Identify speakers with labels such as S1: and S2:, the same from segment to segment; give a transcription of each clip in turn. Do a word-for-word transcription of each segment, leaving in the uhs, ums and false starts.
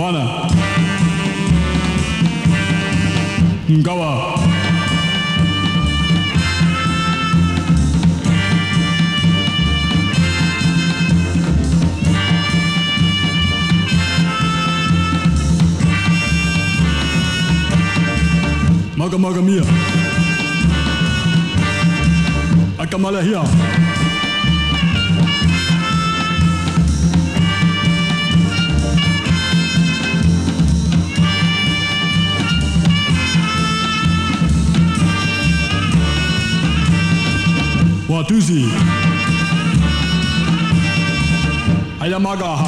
S1: 玩啦，唔夠啊！Maga maga mia, akamala hia. Watuzi, aya maga ha.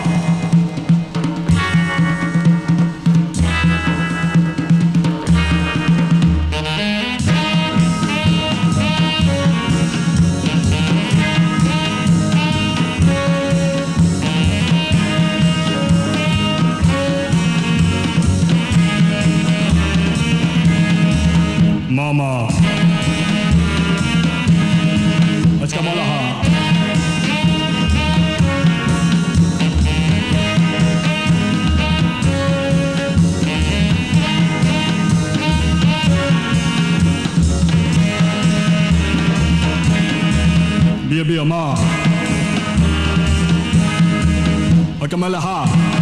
S1: Mama, let's come on. Bia bia ma, let's come on.